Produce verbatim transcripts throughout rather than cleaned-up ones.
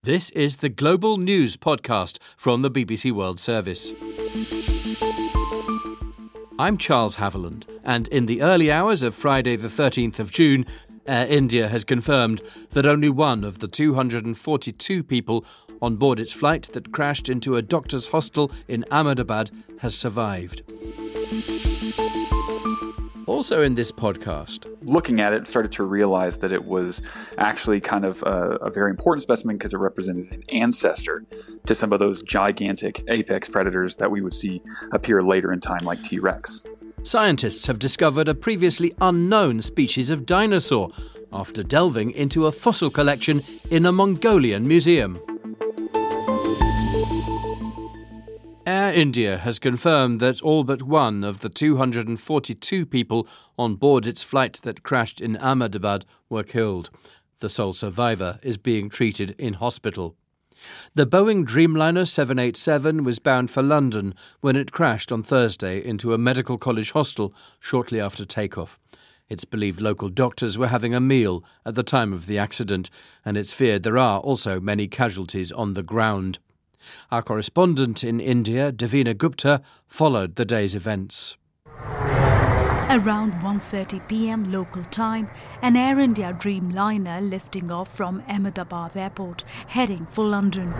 This is the Global News Podcast from the B B C World Service. I'm Charles Haviland, and in the early hours of Friday the thirteenth of June, Air India has confirmed that only one of the two hundred forty-two people on board its flight that crashed into a doctor's hostel in Ahmedabad has survived. Also in this podcast, looking at it, started to realize that it was actually kind of a, a very important specimen because it represented an ancestor to some of those gigantic apex predators that we would see appear later in time, like T-Rex. Scientists have discovered a previously unknown species of dinosaur after delving into a fossil collection in a Mongolian museum. Air India has confirmed that all but one of the two hundred forty-two people on board its flight that crashed in Ahmedabad were killed. The sole survivor is being treated in hospital. The Boeing Dreamliner seven eighty-seven was bound for London when it crashed on Thursday into a medical college hostel shortly after takeoff. It's believed local doctors were having a meal at the time of the accident, and it's feared there are also many casualties on the ground. Our correspondent in India, Davina Gupta, followed the day's events. Around one thirty p.m. local time, an Air India Dreamliner lifting off from Ahmedabad Airport, heading for London.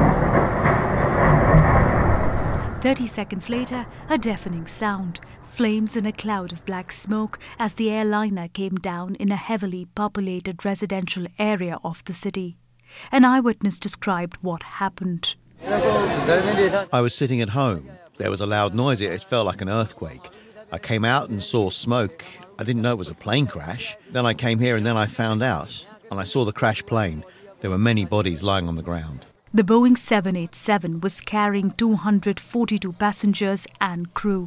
Thirty seconds later, a deafening sound, flames and a cloud of black smoke as the airliner came down in a heavily populated residential area of the city. An eyewitness described what happened. I was sitting at home. There was a loud noise. It felt like an earthquake. I came out and saw smoke. I didn't know it was a plane crash. Then I came here and then I found out. And I saw the crash plane. There were many bodies lying on the ground. The Boeing seven eighty-seven was carrying two hundred forty-two passengers and crew.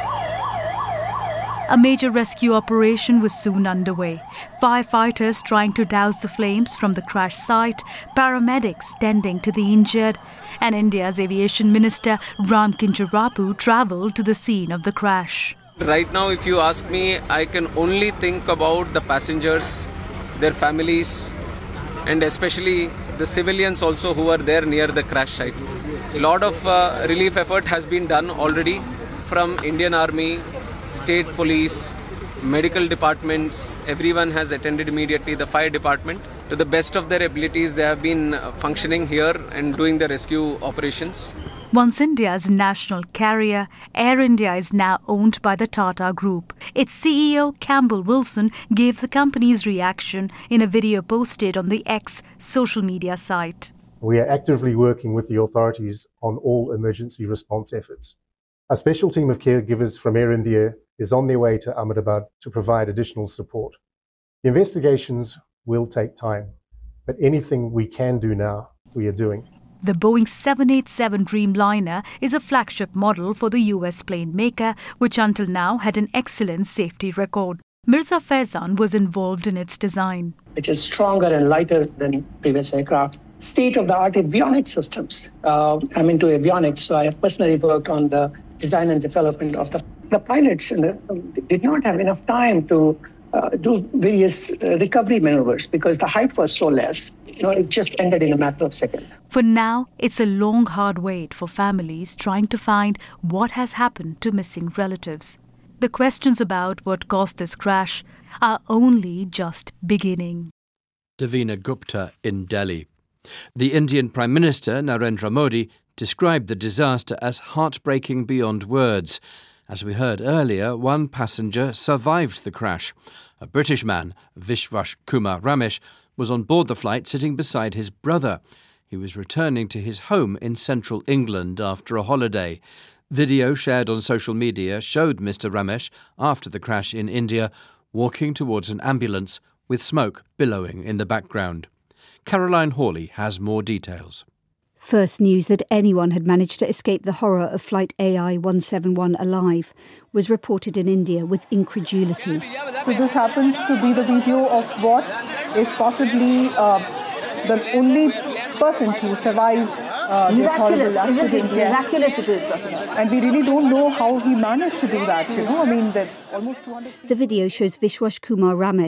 A major rescue operation was soon underway. Firefighters trying to douse the flames from the crash site, paramedics tending to the injured, and India's aviation minister Ram Kincharapu travelled to the scene of the crash. Right now, if you ask me, I can only think about the passengers, their families, and especially the civilians also who are there near the crash site. A lot of uh, relief effort has been done already from Indian Army, state police, medical departments. Everyone has attended immediately, the fire department. To the best of their abilities, they have been functioning here and doing the rescue operations. Once India's national carrier, Air India is now owned by the Tata Group. Its C E O, Campbell Wilson, gave the company's reaction in a video posted on the X social media site. We are actively working with the authorities on all emergency response efforts. A special team of caregivers from Air India is on their way to Ahmedabad to provide additional support. The investigations will take time, but anything we can do now, we are doing. The Boeing seven eighty-seven Dreamliner is a flagship model for the U S plane maker, which until now had an excellent safety record. Mirza Faizan was involved in its design. Which is stronger and lighter than previous aircraft. State-of-the-art avionics systems. Uh, I'm into avionics, so I have personally worked on the design and development of the, the pilots. And the, did not have enough time to uh, do various uh, recovery maneuvers because the height was so less. You know, it just ended in a matter of seconds. For now, it's a long, hard wait for families trying to find what has happened to missing relatives. The questions about what caused this crash are only just beginning. Davina Gupta in Delhi. The Indian Prime Minister, Narendra Modi, described the disaster as heartbreaking beyond words. As we heard earlier, one passenger survived the crash. A British man, Vishwash Kumar Ramesh, was on board the flight sitting beside his brother. He was returning to his home in central England after a holiday. Video shared on social media showed Mister Ramesh, after the crash in India, walking towards an ambulance with smoke billowing in the background. Caroline Hawley has more details. First news that anyone had managed to escape the horror of Flight A I one seventy-one alive was reported in India with incredulity. So this happens to be the video of what is possibly uh, the only person to survive uh, this horrible accident. Isn't it? Miraculous it is, wasn't it? And we really don't know how he managed to do that, you know. I mean, that almost two hundred... The video shows Vishwash Kumar Ramesh,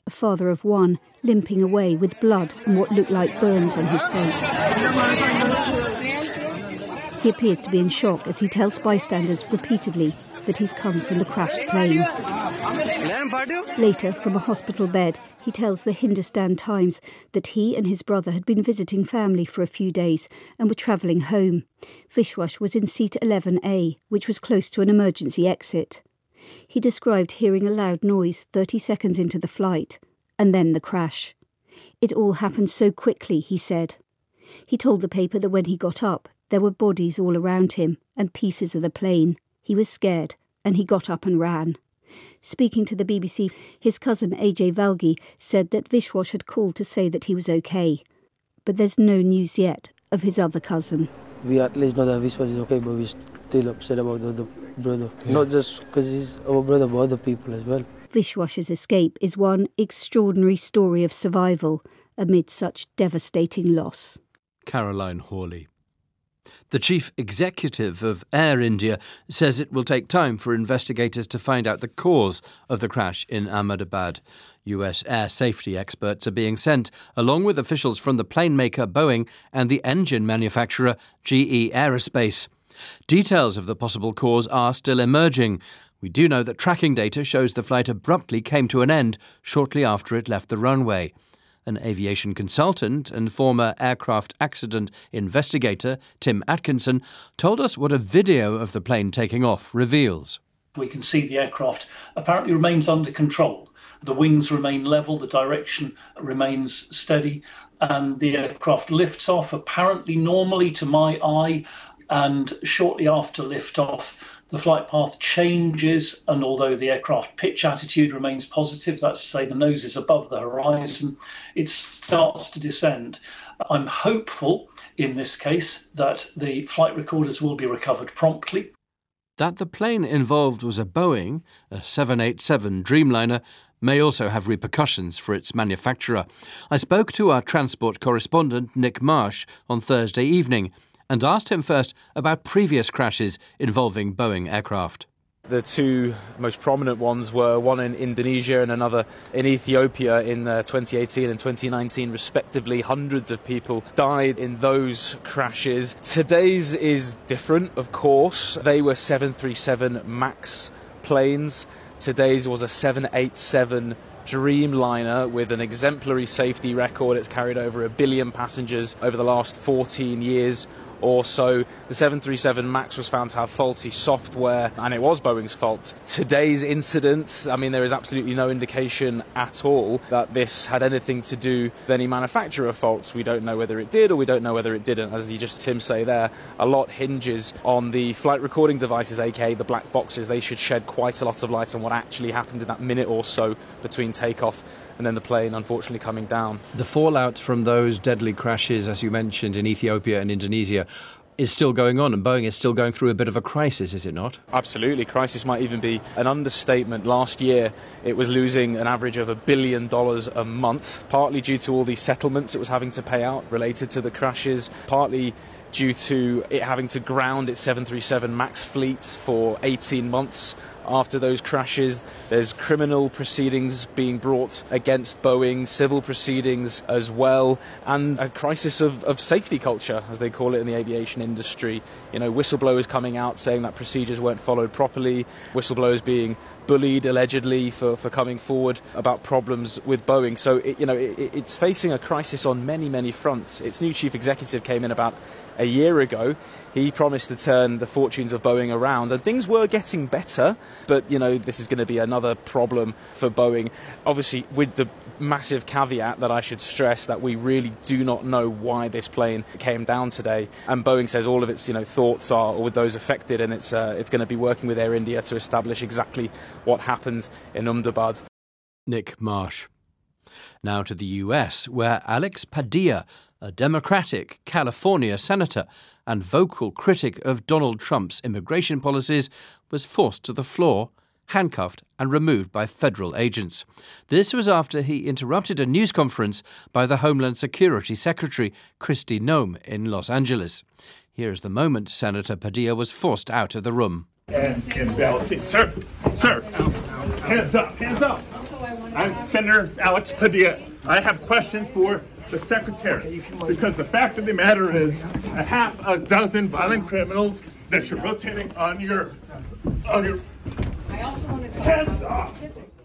a father of one, limping away with blood and what looked like burns on his face. He appears to be in shock as he tells bystanders repeatedly that he's come from the crashed plane. Later, from a hospital bed, he tells the Hindustan Times that he and his brother had been visiting family for a few days and were travelling home. Vishwas was in seat eleven A, which was close to an emergency exit. He described hearing a loud noise thirty seconds into the flight, and then the crash. It all happened so quickly, he said. He told the paper that when he got up, there were bodies all around him and pieces of the plane. He was scared, and he got up and ran. Speaking to the B B C, his cousin A J Valgi said that Vishwas had called to say that he was okay. But there's no news yet of his other cousin. We at least know that Vishwas is okay, but we're still upset about the other brother. Yeah. Not just because he's our brother, but other people as well. Vishwas's escape is one extraordinary story of survival amid such devastating loss. Caroline Hawley. The chief executive of Air India says it will take time for investigators to find out the cause of the crash in Ahmedabad. U S air safety experts are being sent, along with officials from the plane maker Boeing and the engine manufacturer G E Aerospace. Details of the possible cause are still emerging. We do know that tracking data shows the flight abruptly came to an end shortly after it left the runway. An aviation consultant and former aircraft accident investigator, Tim Atkinson, told us what a video of the plane taking off reveals. We can see the aircraft apparently remains under control. The wings remain level, the direction remains steady, and the aircraft lifts off apparently normally to my eye, and shortly after liftoff, the flight path changes, and although the aircraft pitch attitude remains positive, that's to say the nose is above the horizon, it starts to descend. I'm hopeful in this case that the flight recorders will be recovered promptly. That the plane involved was a Boeing, a seven eighty-seven Dreamliner, may also have repercussions for its manufacturer. I spoke to our transport correspondent Nick Marsh on Thursday evening and asked him first about previous crashes involving Boeing aircraft. The two most prominent ones were one in Indonesia and another in Ethiopia in uh, twenty eighteen and twenty nineteen respectively. Hundreds of people died in those crashes. Today's is different, of course. They were seven thirty-seven MAX planes. Today's was a seven eighty-seven Dreamliner with an exemplary safety record. It's carried over a billion passengers over the last fourteen years or so. The seven thirty-seven MAX was found to have faulty software, and it was Boeing's fault. Today's incident, I mean, there is absolutely no indication at all that this had anything to do with any manufacturer faults. We don't know whether it did or we don't know whether it didn't. As you just, Tim, say there, a lot hinges on the flight recording devices, aka the black boxes. They should shed quite a lot of light on what actually happened in that minute or so between takeoff and then the plane unfortunately coming down. The fallout from those deadly crashes, as you mentioned, in Ethiopia and Indonesia, is still going on, and Boeing is still going through a bit of a crisis, is it not? Absolutely. Crisis might even be an understatement. Last year, it was losing an average of a billion dollars a month, partly due to all these settlements it was having to pay out related to the crashes, partly due to it having to ground its seven thirty-seven MAX fleet for eighteen months after those crashes. There's criminal proceedings being brought against Boeing, civil proceedings as well, and a crisis of, of safety culture, as they call it in the aviation industry. You know, whistleblowers coming out saying that procedures weren't followed properly, whistleblowers being bullied allegedly for, for coming forward about problems with Boeing. So, it, you know, it, it's facing a crisis on many, many fronts. Its new chief executive came in about a year ago. He promised to turn the fortunes of Boeing around, and things were getting better, but, you know, this is going to be another problem for Boeing. Obviously, with the massive caveat that I should stress that we really do not know why this plane came down today, and Boeing says all of its, you know, thoughts are with those affected, and it's uh, it's going to be working with Air India to establish exactly what happened in Ahmedabad. Nick Marsh. Now to the U S, where Alex Padilla, a Democratic California senator and vocal critic of Donald Trump's immigration policies, was forced to the floor, handcuffed and removed by federal agents. This was after he interrupted a news conference by the Homeland Security Secretary, Kristi Noem, in Los Angeles. Here is the moment Senator Padilla was forced out of the room. And, and sir, sir, hands up, hands up. I'm Senator Alex Padilla. I have questions for the Secretary, because the fact of the matter is a half a dozen violent criminals that you're rotating on your, on your hands off.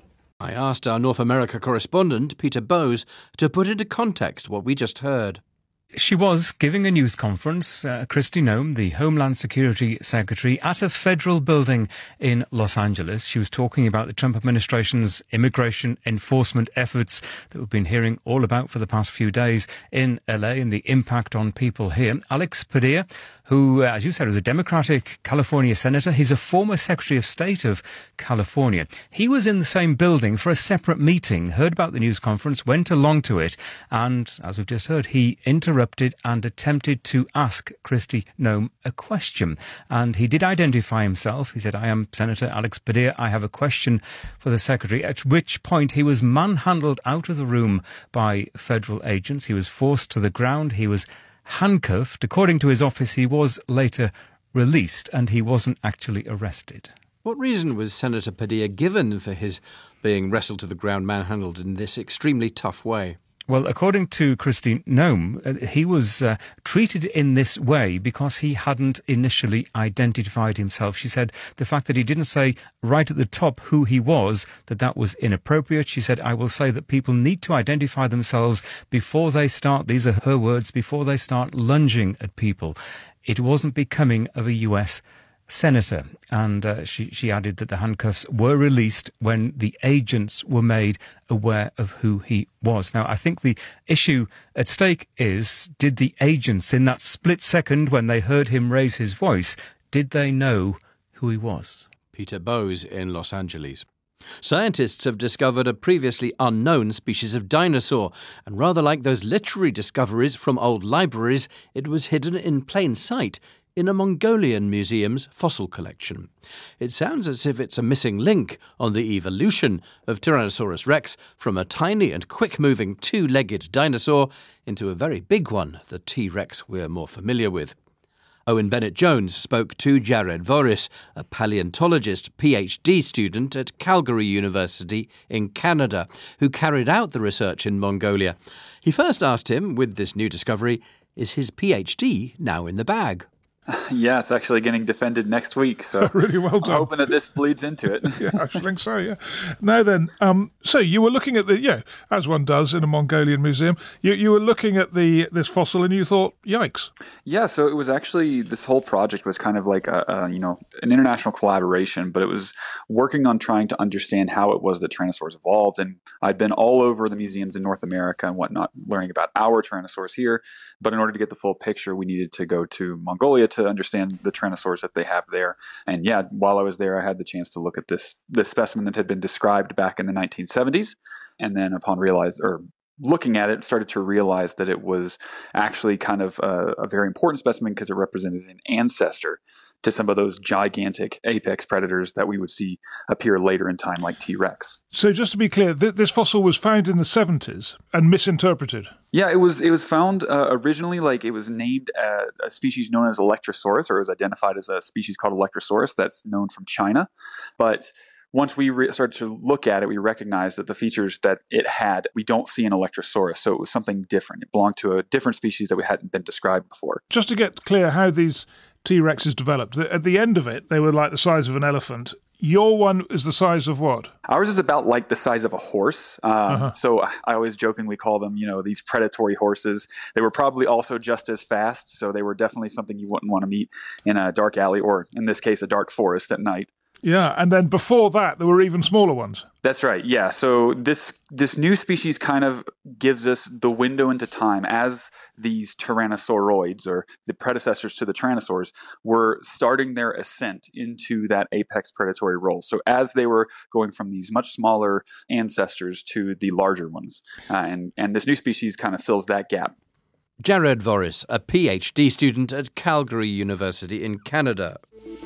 I asked our North America correspondent, Peter Bowes, to put into context what we just heard. She was giving a news conference, uh, Kristi Noem, the Homeland Security Secretary, at a federal building in Los Angeles. She was talking about the Trump administration's immigration enforcement efforts that we've been hearing all about for the past few days in L A and the impact on people here. Alex Padilla, who, uh, as you said, was a Democratic California senator. He's a former Secretary of State of California. He was in the same building for a separate meeting, heard about the news conference, went along to it, and, as we've just heard, he interrupted and attempted to ask Kristi Noem a question. And he did identify himself. He said, I am Senator Alex Padilla. I have a question for the Secretary, at which point he was manhandled out of the room by federal agents. He was forced to the ground. He was handcuffed. According to his office, he was later released and he wasn't actually arrested. What reason was Senator Padilla given for his being wrestled to the ground, manhandled in this extremely tough way? Well, according to Kristi Noem, uh, he was uh, treated in this way because he hadn't initially identified himself. She said the fact that he didn't say right at the top who he was, that that was inappropriate. She said, I will say that people need to identify themselves before they start, these are her words, before they start lunging at people. It wasn't becoming of a U S senator. And uh, she, she added that the handcuffs were released when the agents were made aware of who he was. Now, I think the issue at stake is, did the agents, in that split second when they heard him raise his voice, did they know who he was? Peter Bowes in Los Angeles. Scientists have discovered a previously unknown species of dinosaur, and rather like those literary discoveries from old libraries, it was hidden in plain sight in a Mongolian museum's fossil collection. It sounds as if it's a missing link on the evolution of Tyrannosaurus rex from a tiny and quick-moving two-legged dinosaur into a very big one, the T-Rex we're more familiar with. Owen Bennett-Jones spoke to Jared Voris, a paleontologist PhD student at Calgary University in Canada, who carried out the research in Mongolia. He first asked him, with this new discovery, is his PhD now in the bag? Yeah, it's actually getting defended next week, so really well done. I'm hoping that this bleeds into it. Yeah, I think so, yeah. Now then, um, so you were looking at the, yeah, as one does in a Mongolian museum, you, you were looking at the this fossil and you thought, yikes. Yeah, so it was actually, this whole project was kind of like, a, a you know, an international collaboration, but it was working on trying to understand how it was that Tyrannosaurs evolved. And I'd been all over the museums in North America and whatnot, learning about our Tyrannosaurs here. But in order to get the full picture, we needed to go to Mongolia to understand the Tyrannosaurs that they have there. And yeah, while I was there, I had the chance to look at this this specimen that had been described back in the nineteen seventies. And then upon realize or looking at it, started to realize that it was actually kind of a, a very important specimen because it represented an ancestor to some of those gigantic apex predators that we would see appear later in time, like T-Rex. So just to be clear, th- this fossil was found in the seventies and misinterpreted? Yeah, it was It was found uh, originally, like it was named uh, a species known as Electrosaurus, or it was identified as a species called Electrosaurus that's known from China. But once we re- started to look at it, we recognized that the features that it had, we don't see in Electrosaurus. So it was something different. It belonged to a different species that we hadn't been described before. Just to get clear how these T-Rexes developed, at the end of it, they were like the size of an elephant. Your one is the size of what? Ours is about like the size of a horse. Um, uh-huh. So I always jokingly call them, you know, these predatory horses. They were probably also just as fast. So they were definitely something you wouldn't want to meet in a dark alley or, in this case, a dark forest at night. Yeah, and then before that, there were even smaller ones. That's right, yeah. So this this new species kind of gives us the window into time as these Tyrannosauroids, or the predecessors to the Tyrannosaurs, were starting their ascent into that apex predatory role. So as they were going from these much smaller ancestors to the larger ones. Uh, and, and this new species kind of fills that gap. Jared Voris, a PhD student at Calgary University in Canada.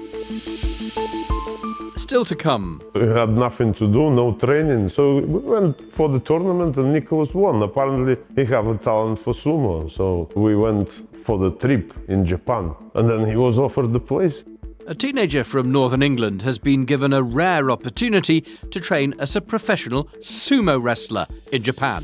Still to come. We had nothing to do, no training, so we went for the tournament and Nicholas won. Apparently he have a talent for sumo, so we went for the trip in Japan and then he was offered the place. A teenager from northern England has been given a rare opportunity to train as a professional sumo wrestler in Japan.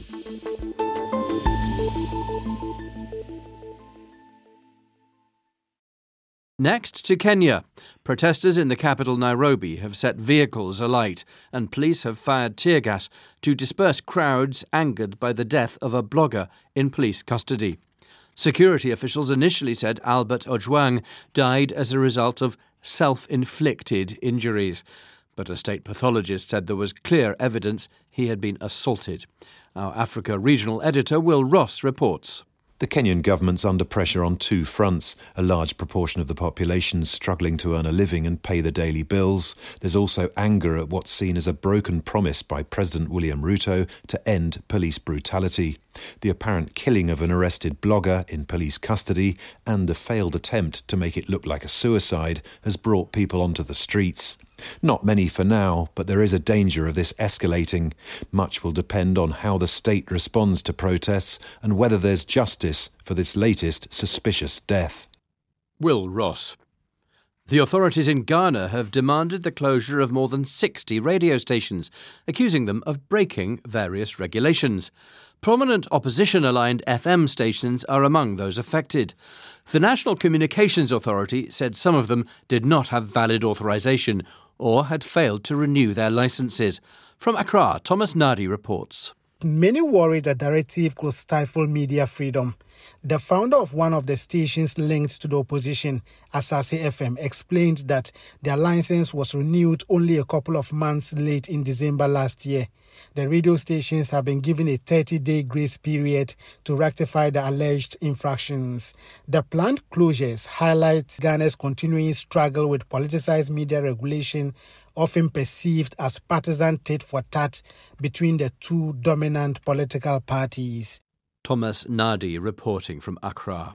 Next to Kenya. Protesters in the capital Nairobi have set vehicles alight and police have fired tear gas to disperse crowds angered by the death of a blogger in police custody. Security officials initially said Albert Ojwang died as a result of self-inflicted injuries, but a state pathologist said there was clear evidence he had been assaulted. Our Africa regional editor Will Ross reports. The Kenyan government's under pressure on two fronts. A large proportion of the population struggling to earn a living and pay the daily bills. There's also anger at what's seen as a broken promise by President William Ruto to end police brutality. The apparent killing of an arrested blogger in police custody and the failed attempt to make it look like a suicide has brought people onto the streets. Not many for now, but there is a danger of this escalating. Much will depend on how the state responds to protests and whether there's justice for this latest suspicious death. Will Ross. The authorities in Ghana have demanded the closure of more than sixty radio stations, accusing them of breaking various regulations. Prominent opposition-aligned F M stations are among those affected. The National Communications Authority said some of them did not have valid authorisation or had failed to renew their licences. From Accra, Thomas Nadi reports. Many worry the directive could stifle media freedom. The founder of one of the stations linked to the opposition, Asase F M, explained that their license was renewed only a couple of months late in December last year. The radio stations have been given a thirty-day grace period to rectify the alleged infractions. The planned closures highlight Ghana's continuing struggle with politicized media regulation, often perceived as partisan tit-for-tat between the two dominant political parties. Thomas Nadi reporting from Accra.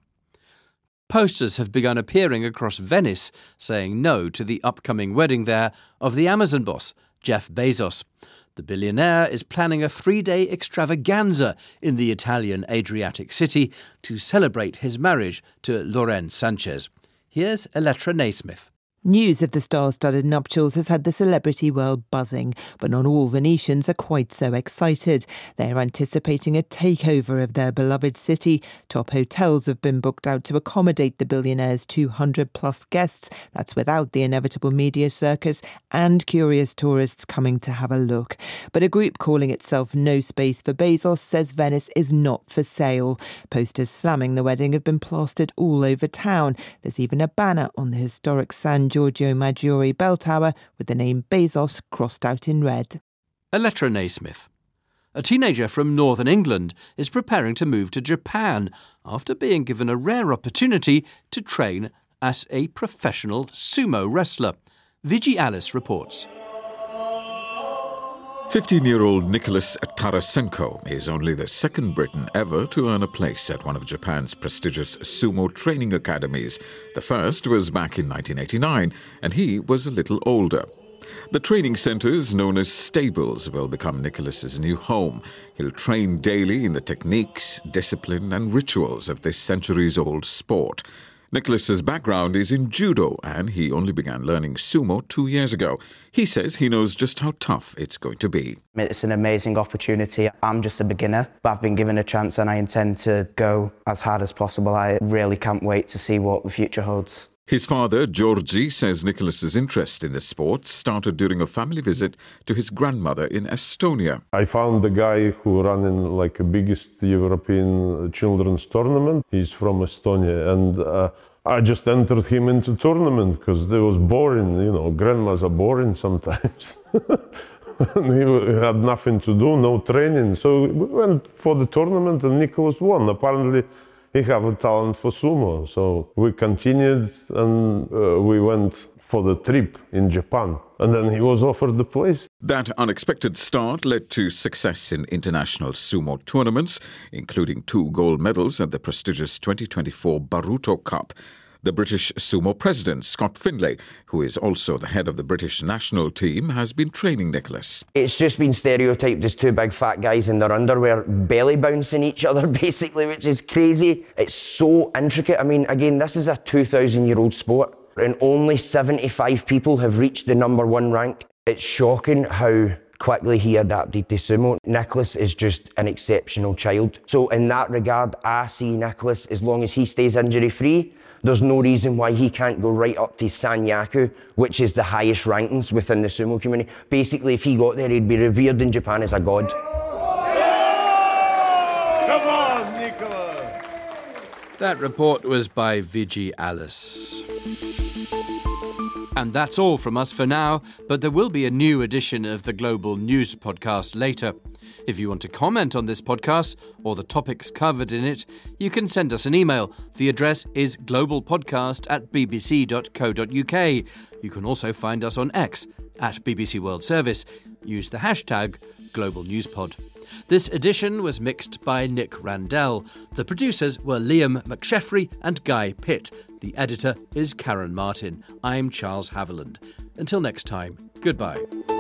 Posters have begun appearing across Venice saying no to the upcoming wedding there of the Amazon boss, Jeff Bezos. The billionaire is planning a three-day extravaganza in the Italian Adriatic city to celebrate his marriage to Lauren Sanchez. Here's Elettra Naismith. News of the star-studded nuptials has had the celebrity world buzzing, but not all Venetians are quite so excited. They are anticipating a takeover of their beloved city. Top hotels have been booked out to accommodate the billionaire's two hundred plus guests. That's without the inevitable media circus and curious tourists coming to have a look. But a group calling itself No Space for Bezos says Venice is not for sale. Posters slamming the wedding have been plastered all over town. There's even a banner on the historic San Giorgio Maggiore bell tower with the name Bezos crossed out in red. Elettra Naismith. A teenager from northern England is preparing to move to Japan after being given a rare opportunity to train as a professional sumo wrestler. Vigi Alice reports. fifteen-year-old Nicholas Tarasenko is only the second Briton ever to earn a place at one of Japan's prestigious sumo training academies. The first was back in nineteen eighty-nine, and he was a little older. The training centres, known as stables, will become Nicholas's new home. He'll train daily in the techniques, discipline and rituals of this centuries-old sport. Nicholas's background is in judo, and he only began learning sumo two years ago. He says he knows just how tough it's going to be. It's an amazing opportunity. I'm just a beginner, but I've been given a chance and I intend to go as hard as possible. I really can't wait to see what the future holds. His father, Georgi, says Nicholas's interest in the sport started during a family visit to his grandmother in Estonia. I found the guy who ran in like the biggest European children's tournament. He's from Estonia, and uh, I just entered him into tournament because it was boring. You know, grandmas are boring sometimes. He had nothing to do, no training. So we went for the tournament, and Nicholas won. Apparently, he have a talent for sumo. So we continued, and uh, we went for the trip in Japan. And then he was offered the place. That unexpected start led to success in international sumo tournaments, including two gold medals at the prestigious twenty twenty-four Baruto Cup. The British sumo president, Scott Findlay, who is also the head of the British national team, has been training Nicholas. It's just been stereotyped as two big fat guys in their underwear belly bouncing each other, basically, which is crazy. It's so intricate. I mean, again, this is a two thousand year old sport. and only seventy-five people have reached the number one rank. It's shocking how quickly he adapted to sumo. Nicholas is just an exceptional child. So in that regard, I see Nicholas, as long as he stays injury-free, there's no reason why he can't go right up to Sanyaku, which is the highest rankings within the sumo community. Basically, if he got there, he'd be revered in Japan as a god. Come on, Nicholas! That report was by Vijay Alice. And that's all from us for now, but there will be a new edition of the Global News Podcast later. If you want to comment on this podcast or the topics covered in it, you can send us an email. The address is globalpodcast at bbc dot co dot uk. You can also find us on X at B B C World Service. Use the hashtag GlobalNewsPod. This edition was mixed by Nick Randell. The producers were Liam McSheffrey and Guy Pitt. The editor is Karen Martin. I'm Charles Haviland. Until next time, goodbye.